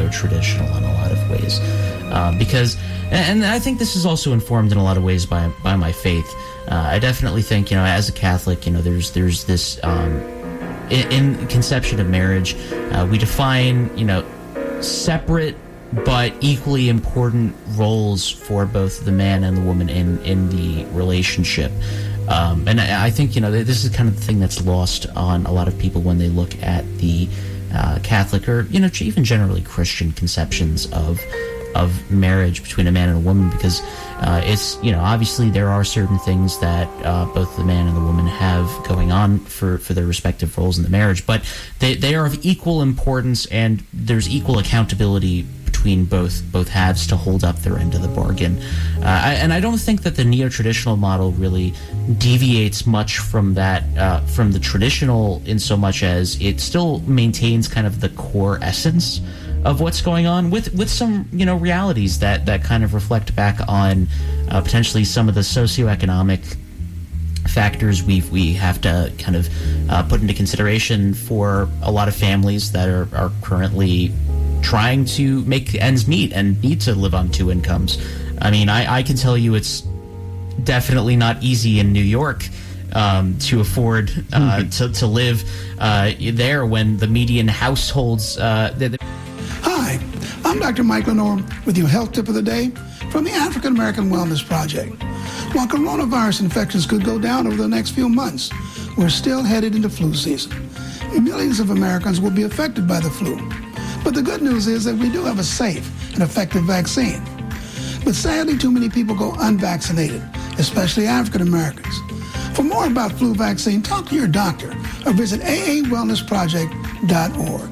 neo-traditional in a lot of ways. Because, and I think this is also informed in a lot of ways by my faith. I definitely think, as a Catholic, there's this, in conception of marriage, we define, separate but equally important roles for both the man and the woman in the relationship. And I think, this is kind of the thing that's lost on a lot of people when they look at the Catholic or, even generally Christian conceptions of marriage between a man and a woman, because it's, obviously there are certain things that both the man and the woman have going on for their respective roles in the marriage, but they are of equal importance, and there's equal accountability between both halves to hold up their end of the bargain. And I don't think that the neo-traditional model really deviates much from that, from the traditional, in so much as it still maintains kind of the core essence of what's going on, with some realities that kind of reflect back on potentially some of the socioeconomic factors we have to kind of put into consideration for a lot of families that are currently trying to make ends meet and need to live on two incomes. I mean, I can tell you it's definitely not easy in New York to afford to live there when the median households... Hi, I'm Dr. Mike Lenore with your health tip of the day from the African American Wellness Project. While coronavirus infections could go down over the next few months, we're still headed into flu season. Millions of Americans will be affected by the flu. But the good news is that we do have a safe and effective vaccine. But sadly, too many people go unvaccinated, especially African Americans. For more about flu vaccine, talk to your doctor or visit aawellnessproject.org.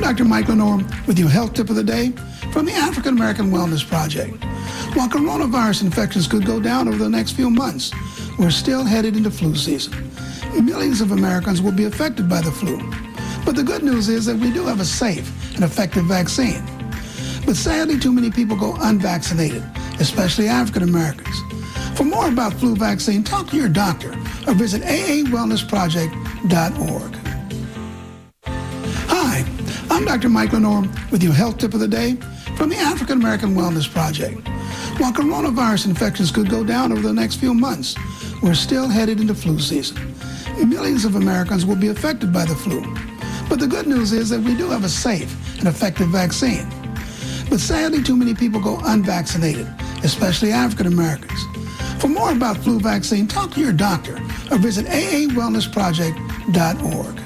Dr. Mike Lenore with your health tip of the day from the African American Wellness Project. While coronavirus infections could go down over the next few months, we're still headed into flu season. Millions of Americans will be affected by the flu. But the good news is that we do have a safe and effective vaccine. But sadly, too many people go unvaccinated, especially African Americans. For more about flu vaccine, talk to your doctor or visit aawellnessproject.org. Hi, I'm Dr. Mike Lenore with your health tip of the day from the African American Wellness Project. While coronavirus infections could go down over the next few months, we're still headed into flu season. Millions of Americans will be affected by the flu. But the good news is that we do have a safe and effective vaccine. But sadly, too many people go unvaccinated, especially African Americans. For more about flu vaccine, talk to your doctor or visit aawellnessproject.org.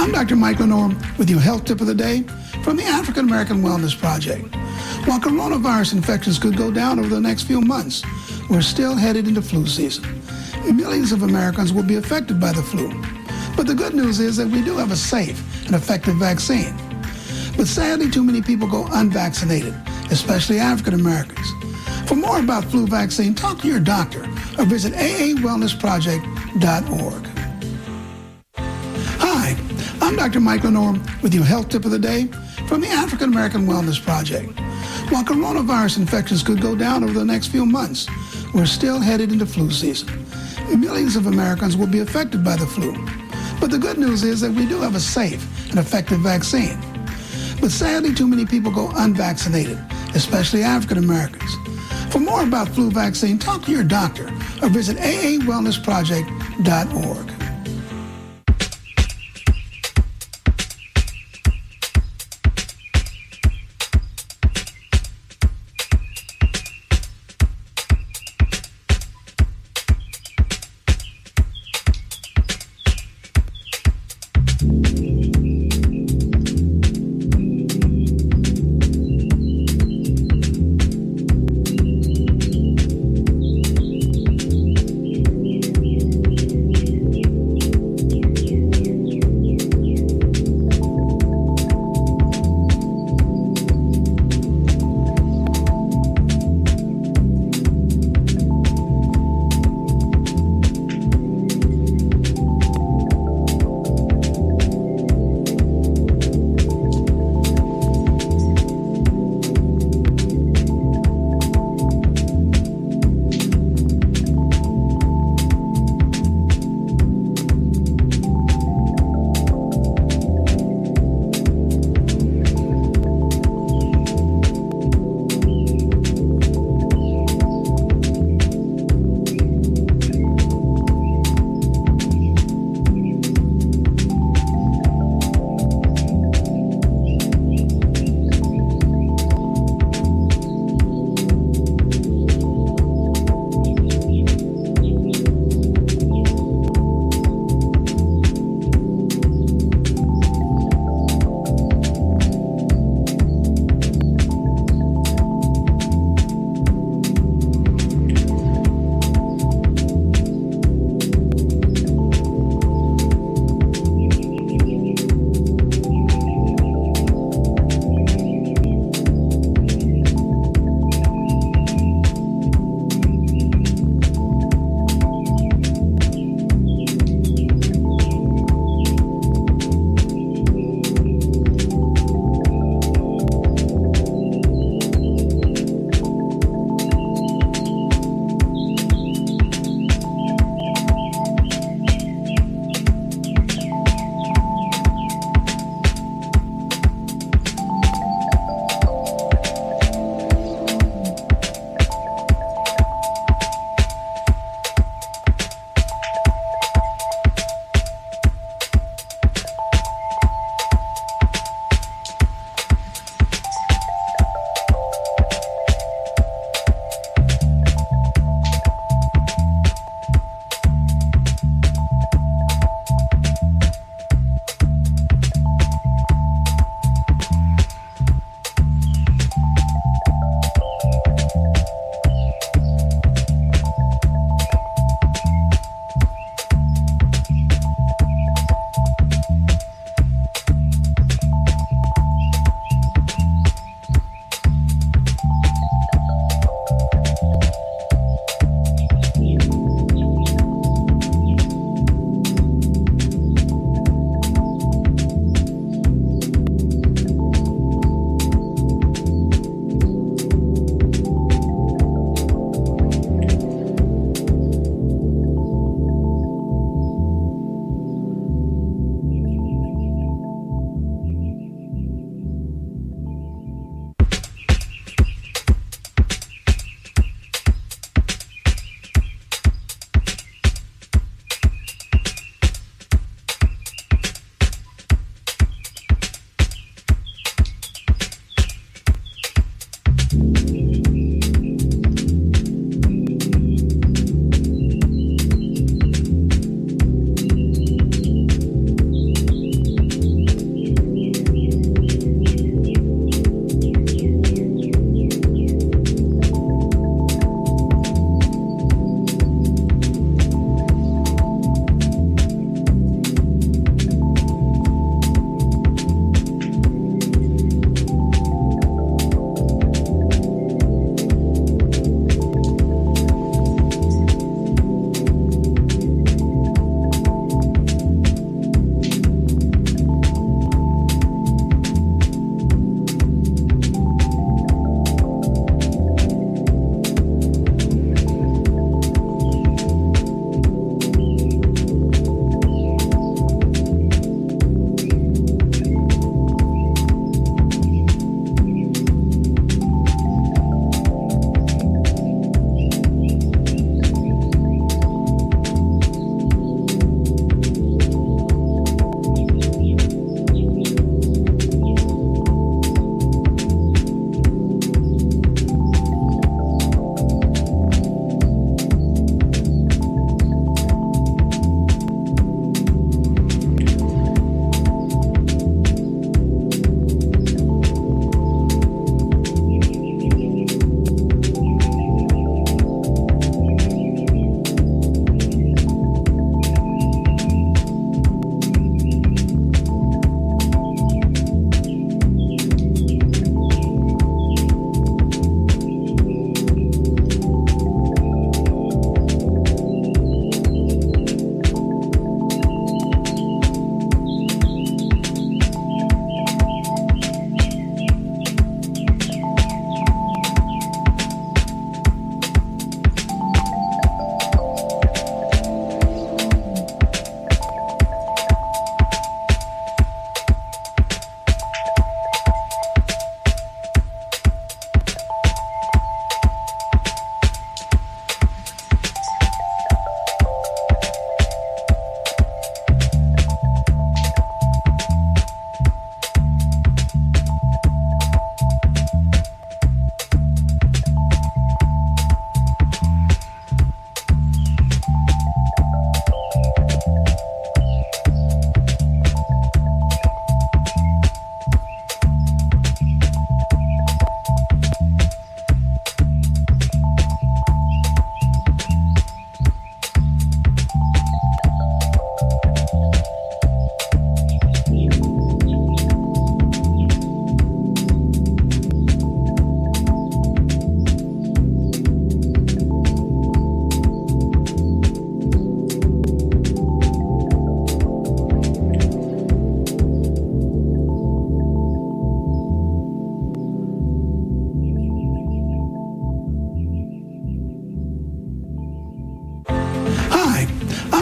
I'm Dr. Mike Lenore with your health tip of the day from the African American Wellness Project. While coronavirus infections could go down over the next few months, we're still headed into flu season. Millions of Americans will be affected by the flu. But the good news is that we do have a safe and effective vaccine. But sadly, too many people go unvaccinated, especially African Americans. For more about flu vaccine, talk to your doctor or visit aawellnessproject.org. Hi, I'm Dr. Mike Lenore with your health tip of the day from the African American Wellness Project. While coronavirus infections could go down over the next few months, we're still headed into flu season. Millions of Americans will be affected by the flu. But the good news is that we do have a safe and effective vaccine. But sadly, too many people go unvaccinated, especially African Americans. For more about flu vaccine, talk to your doctor or visit aawellnessproject.org.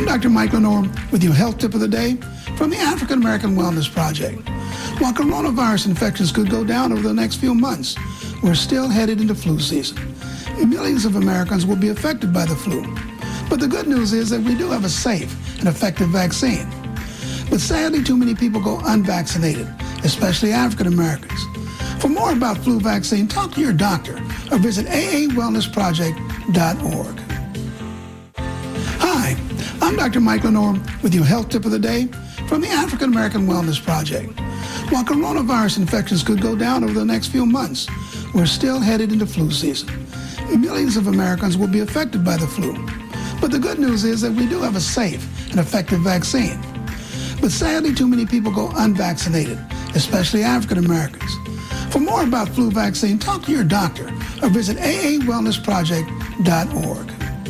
I'm Dr. Mike Lenore with your health tip of the day from the African American Wellness Project. While coronavirus infections could go down over the next few months, we're still headed into flu season. Millions of Americans will be affected by the flu. But the good news is that we do have a safe and effective vaccine. But sadly, too many people go unvaccinated, especially African Americans. For more about flu vaccine, talk to your doctor or visit aawellnessproject.org. Hi, I'm Dr. Mike Lenore with your health tip of the day from the African American Wellness Project. While coronavirus infections could go down over the next few months, we're still headed into flu season. Millions of Americans will be affected by the flu. But the good news is that we do have a safe and effective vaccine. But sadly, too many people go unvaccinated, especially African Americans. For more about flu vaccine, talk to your doctor or visit aawellnessproject.org.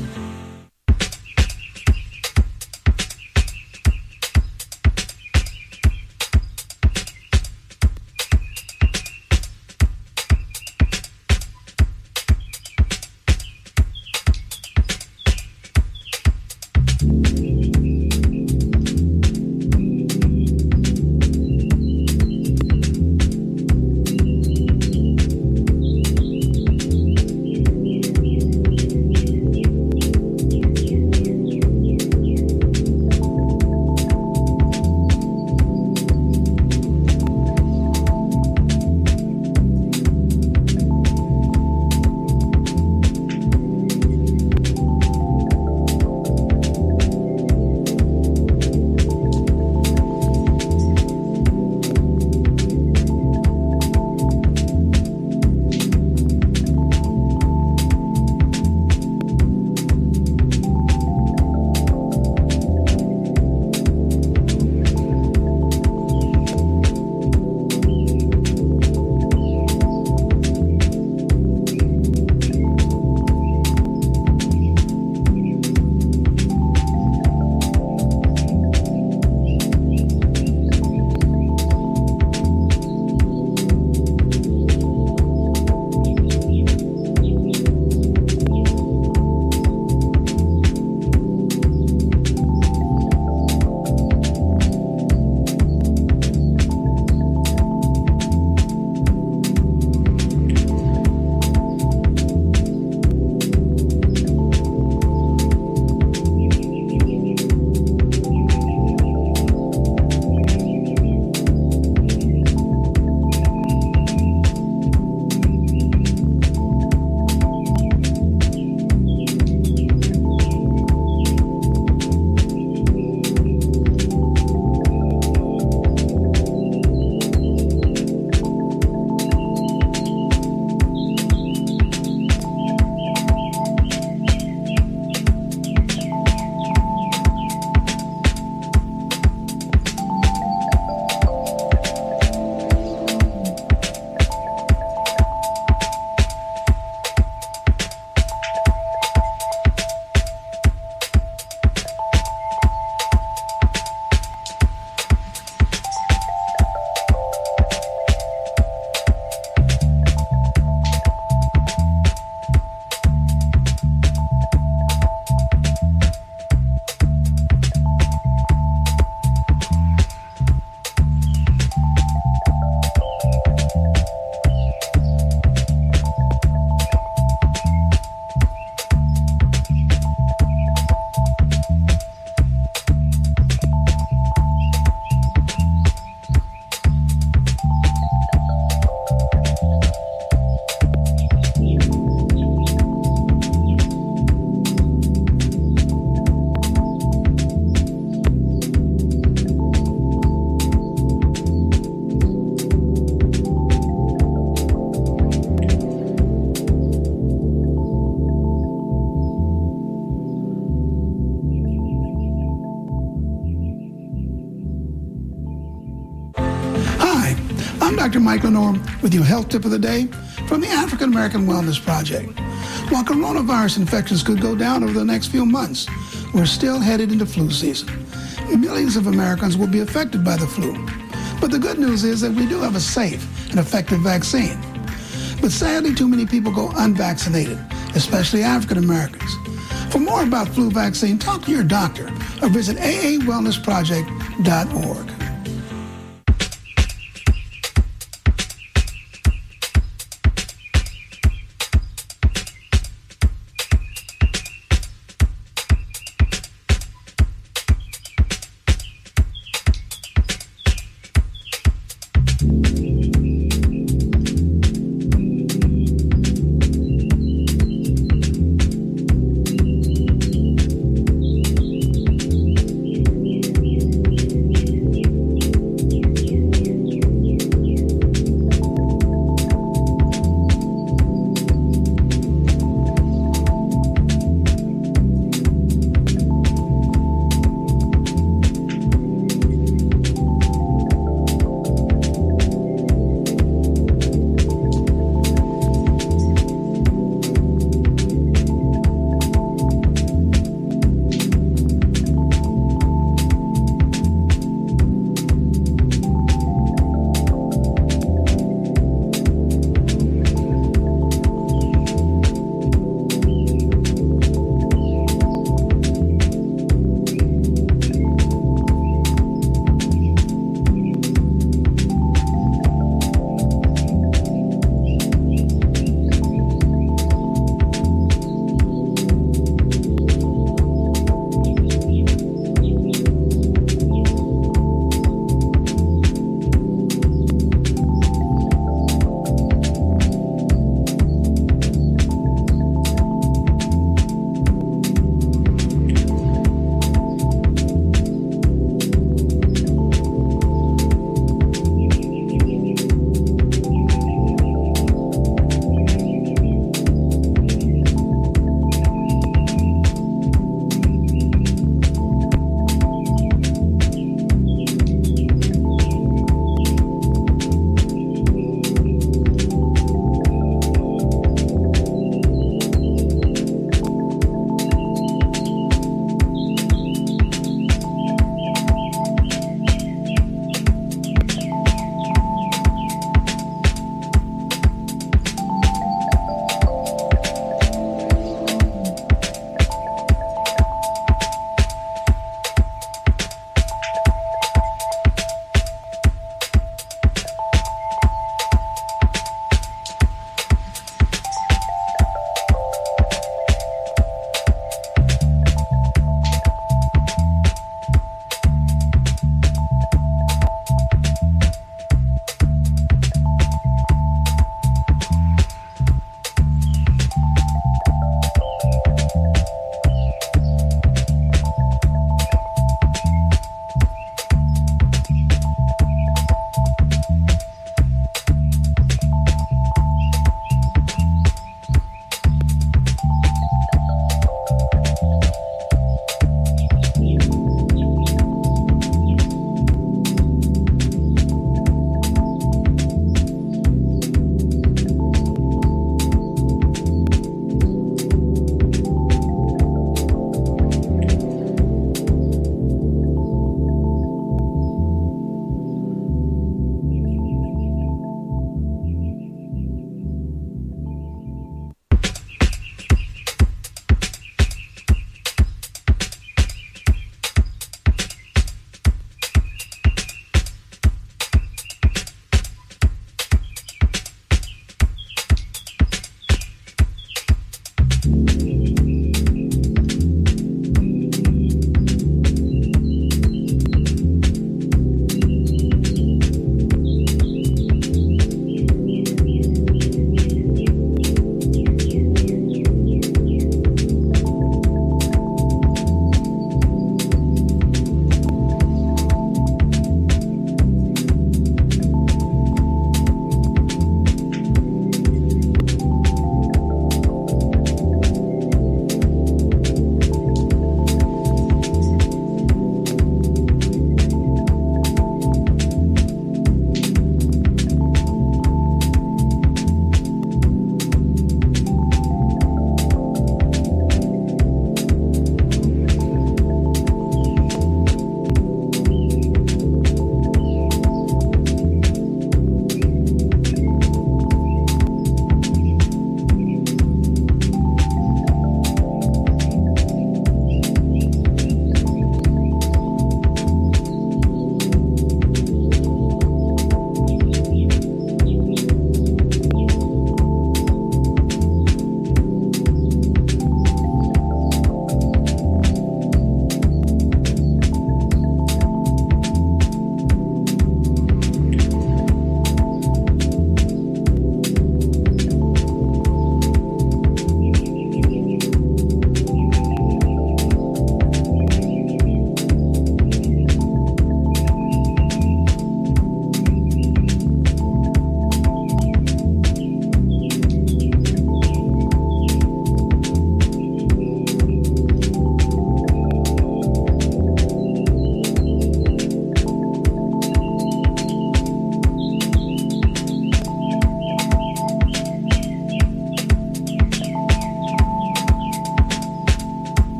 Dr. Mike Lenore with your health tip of the day from the African American Wellness Project. While coronavirus infections could go down over the next few months, we're still headed into flu season. Millions of Americans will be affected by the flu. But the good news is that we do have a safe and effective vaccine. But sadly, too many people go unvaccinated, especially African Americans. For more about flu vaccine, talk to your doctor or visit aawellnessproject.org.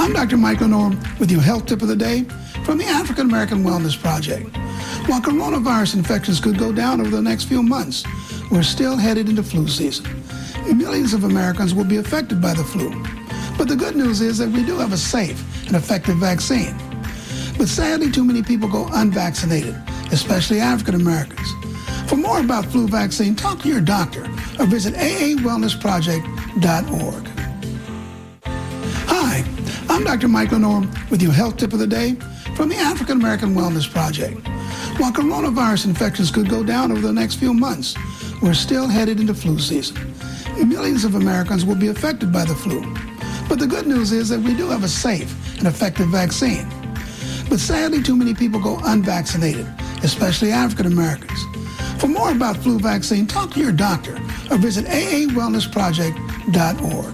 I'm Dr. Mike Lenore with your health tip of the day from the African American Wellness Project. While coronavirus infections could go down over the next few months, we're still headed into flu season. Millions of Americans will be affected by the flu. But the good news is that we do have a safe and effective vaccine. But sadly, too many people go unvaccinated, especially African Americans. For more about flu vaccine, talk to your doctor or visit aawellnessproject.org. Hi, I'm Dr. Mike Lenore with your health tip of the day from the African American Wellness Project. While coronavirus infections could go down over the next few months, we're still headed into flu season. Millions of Americans will be affected by the flu. But the good news is that we do have a safe and effective vaccine. But sadly, too many people go unvaccinated, especially African Americans. For more about flu vaccine, talk to your doctor or visit aawellnessproject.org.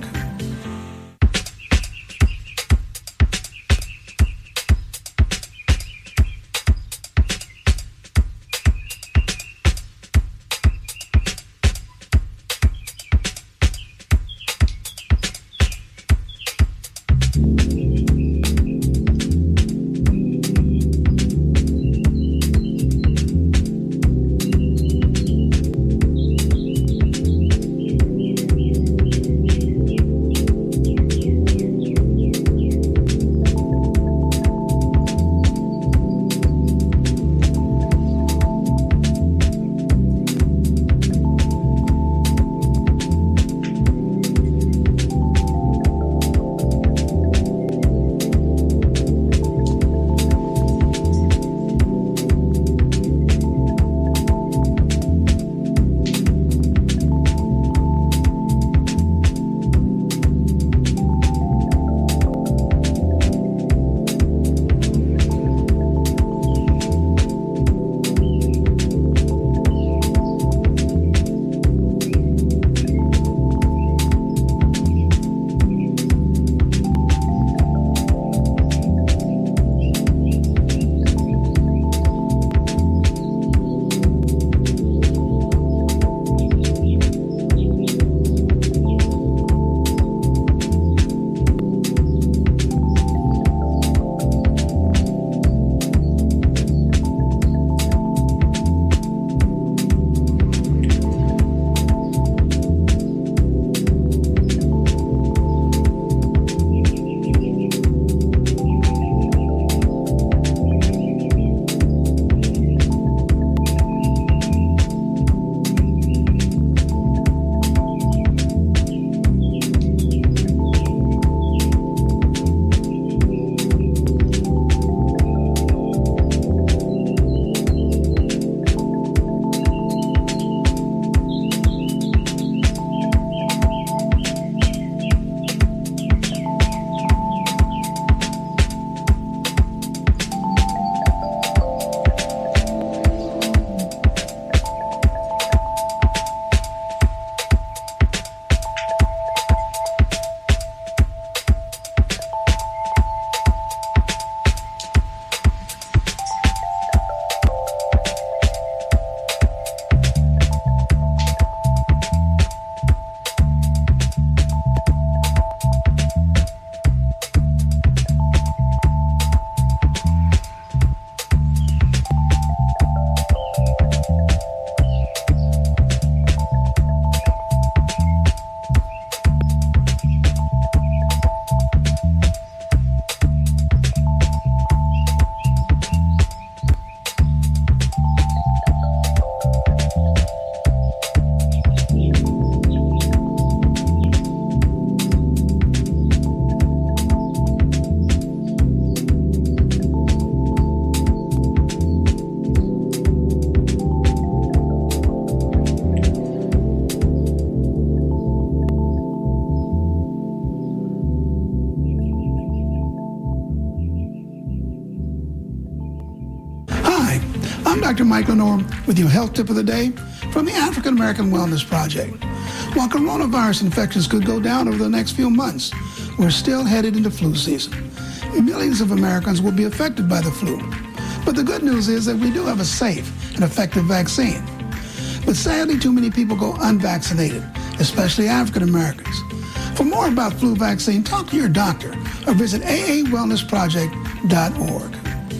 I'm Dr. Mike Lenore with your health tip of the day from the African American Wellness Project. While coronavirus infections could go down over the next few months, we're still headed into flu season. Millions of Americans will be affected by the flu. But the good news is that we do have a safe and effective vaccine. But sadly, too many people go unvaccinated, especially African Americans. For more about flu vaccine, talk to your doctor or visit aawellnessproject.org.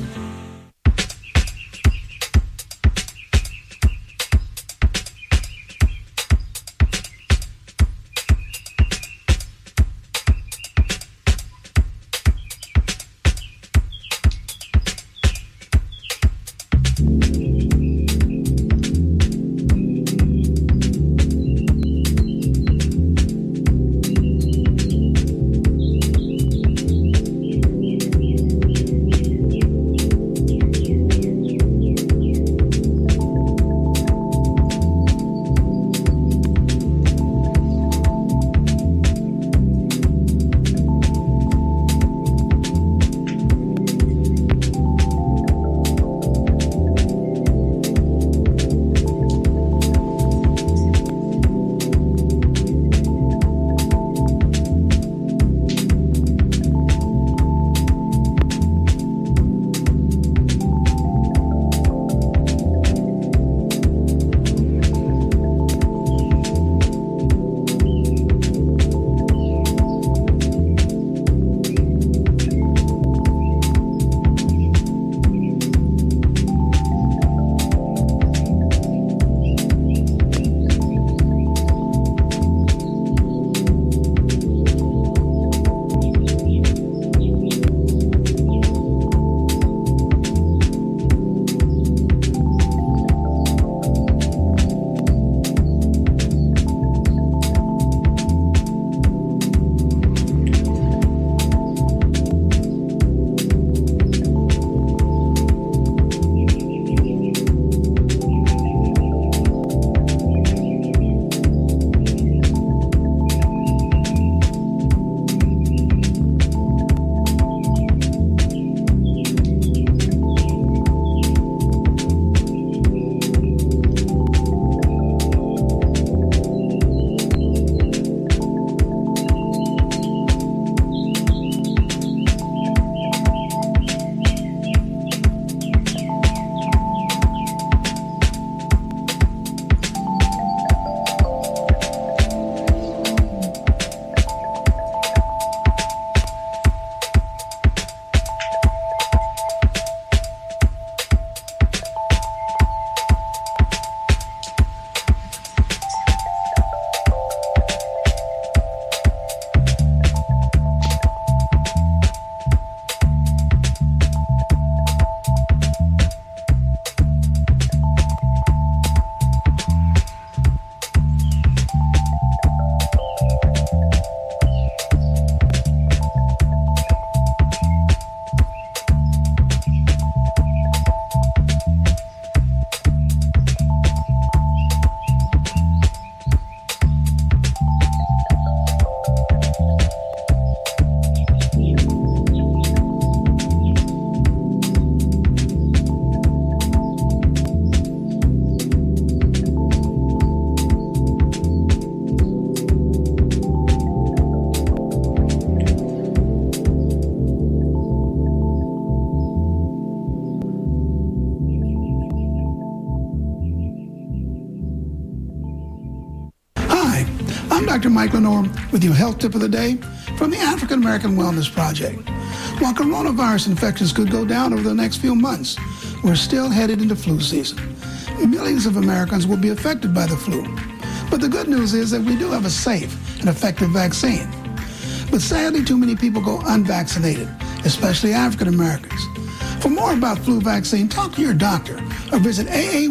Dr. Mike Lenore with your health tip of the day from the African American Wellness Project. While coronavirus infections could go down over the next few months, we're still headed into flu season. Millions of Americans will be affected by the flu. But the good news is that we do have a safe and effective vaccine. But sadly, too many people go unvaccinated, especially African Americans. For more about flu vaccine, talk to your doctor or visit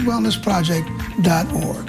aawellnessproject.org.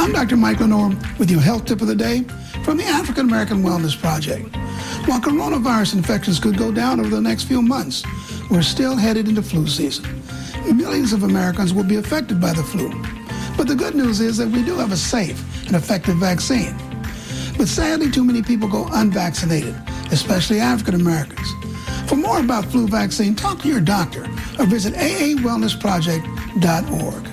I'm Dr. Mike Lenore with your health tip of the day from the African American Wellness Project. While coronavirus infections could go down over the next few months, we're still headed into flu season. Millions of Americans will be affected by the flu. But the good news is that we do have a safe and effective vaccine. But sadly, too many people go unvaccinated, especially African Americans. For more about flu vaccine, talk to your doctor or visit aawellnessproject.org.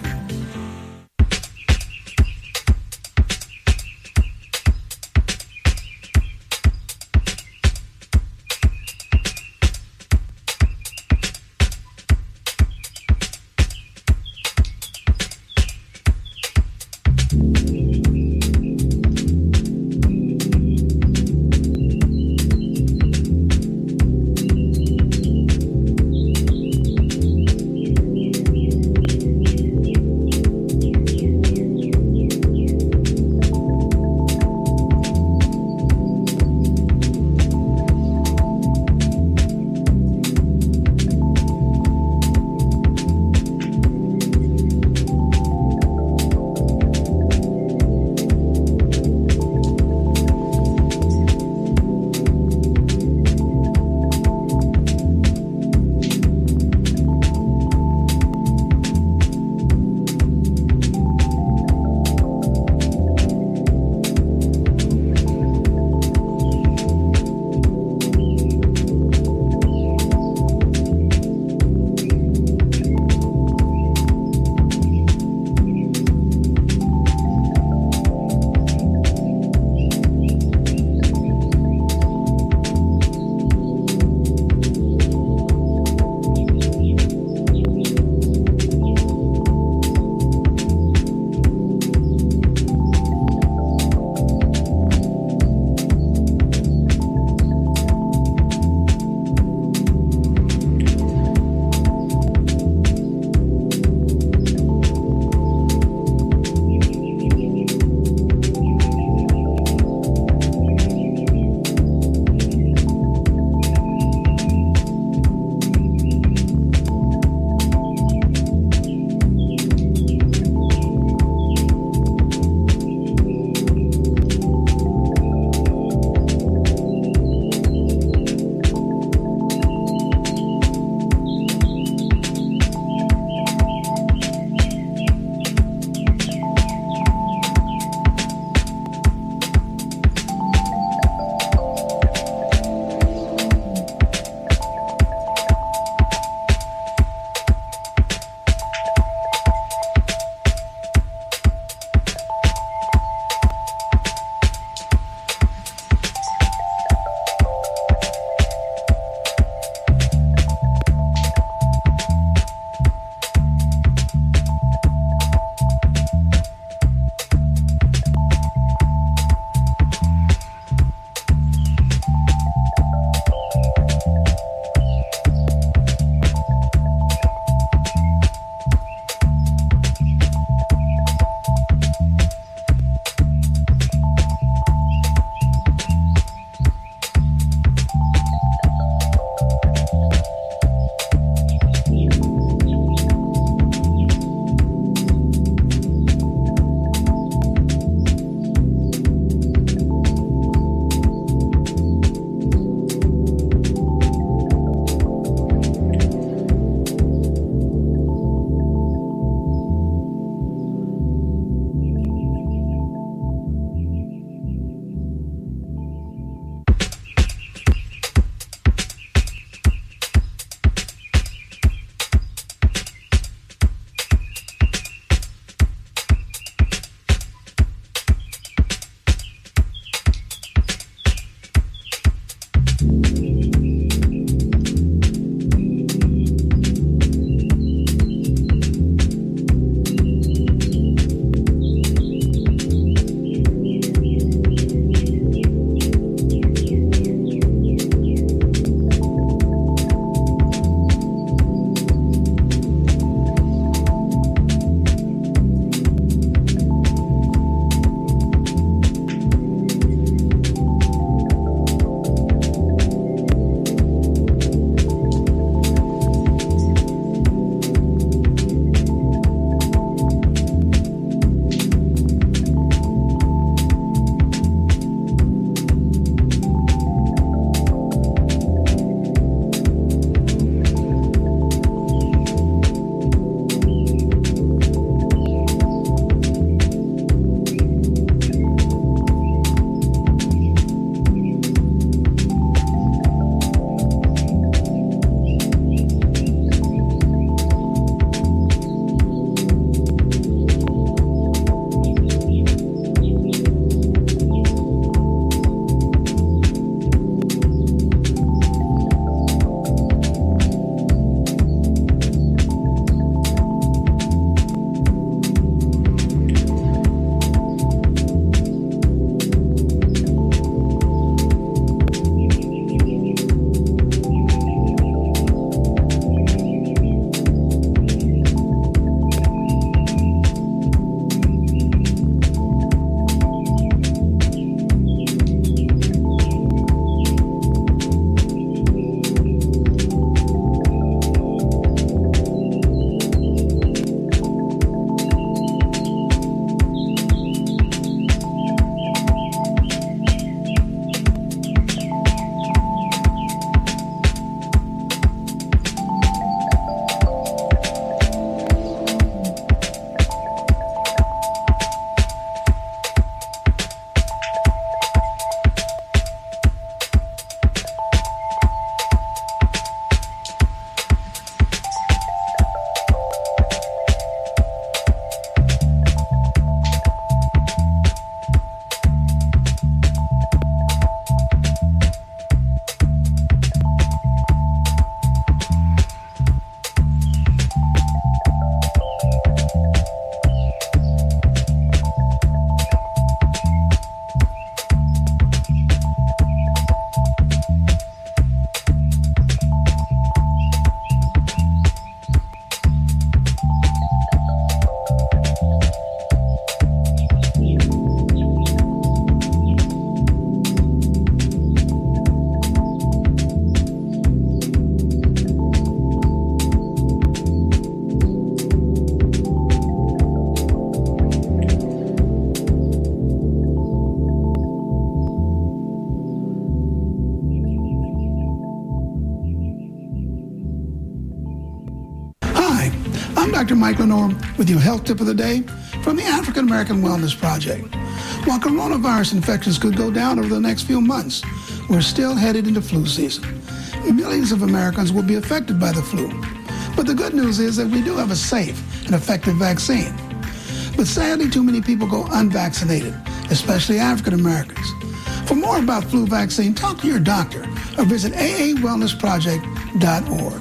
I'm Dr. Mike Lenore with your health tip of the day from the African American Wellness Project. While coronavirus infections could go down over the next few months, we're still headed into flu season. Millions of Americans will be affected by the flu. But the good news is that we do have a safe and effective vaccine. But sadly, too many people go unvaccinated, especially African Americans. For more about flu vaccine, talk to your doctor or visit aawellnessproject.org.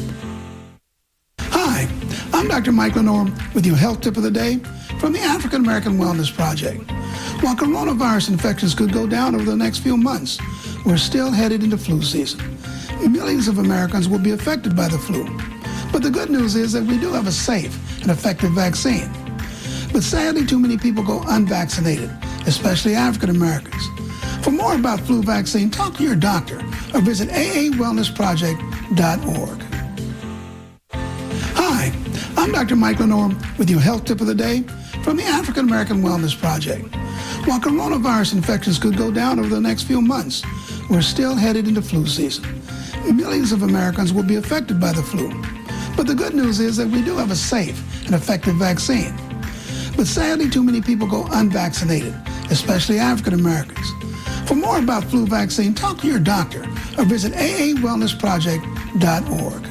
Hi, I'm Dr. Mike Lenore with your health tip of the day from the African American Wellness Project. While coronavirus infections could go down over the next few months, we're still headed into flu season. Millions of Americans will be affected by the flu. But the good news is that we do have a safe and effective vaccine. But sadly, too many people go unvaccinated, especially African Americans. For more about flu vaccine, talk to your doctor or visit aawellnessproject.org. Hi, I'm Dr. Mike Lenore with your health tip of the day from the African American Wellness Project. While coronavirus infections could go down over the next few months, we're still headed into flu season. Millions of Americans will be affected by the flu. But the good news is that we do have a safe and effective vaccine. But sadly, too many people go unvaccinated, especially African Americans. For more about flu vaccine, talk to your doctor or visit aawellnessproject.org.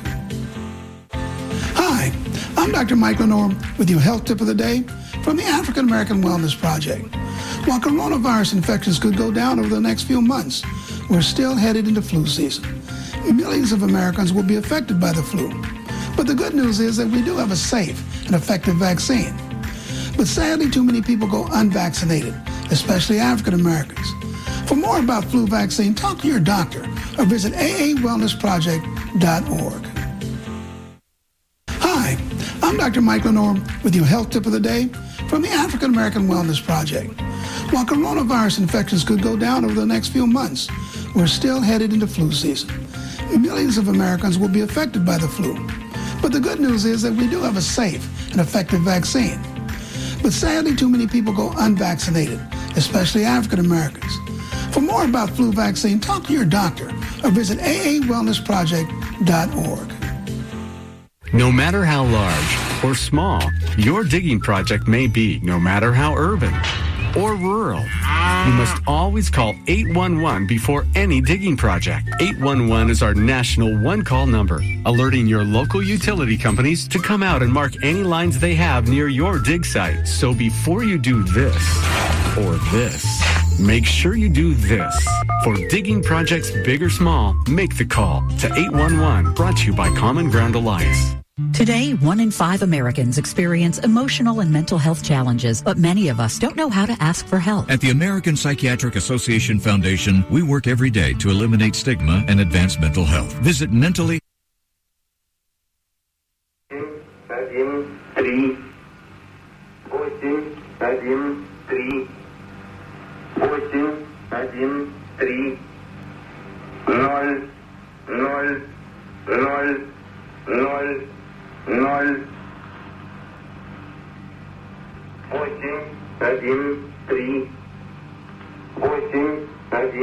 Hi, I'm Dr. Mike Lenore with your health tip of the day from the African American Wellness Project. While coronavirus infections could go down over the next few months, we're still headed into flu season. Millions of Americans will be affected by the flu. But the good news is that we do have a safe and effective vaccine. But sadly, too many people go unvaccinated, especially African Americans. For more about flu vaccine, talk to your doctor or visit aawellnessproject.org. Hi, I'm Dr. Mike Lenore with your health tip of the day from the African American Wellness Project. While coronavirus infections could go down over the next few months, we're still headed into flu season. Millions of Americans will be affected by the flu. But the good news is that we do have a safe and effective vaccine. But sadly, too many people go unvaccinated, especially African Americans. For more about flu vaccine, talk to your doctor or visit aawellnessproject.org. No matter how large or small your digging project may be, no matter how urban or rural, you must always call 811 before any digging project. 811 is our national one-call number, alerting your local utility companies to come out and mark any lines they have near your dig site. So before you do this or this, make sure you do this. For digging projects big or small, make the call to 811, brought to you by Common Ground Alliance. Today, 1 in 5 Americans experience emotional and mental health challenges, but many of us don't know how to ask for help. At the American Psychiatric Association Foundation, we work every day to eliminate stigma and advance mental health. Visit mentally. 8, 1, 3, 8, 1,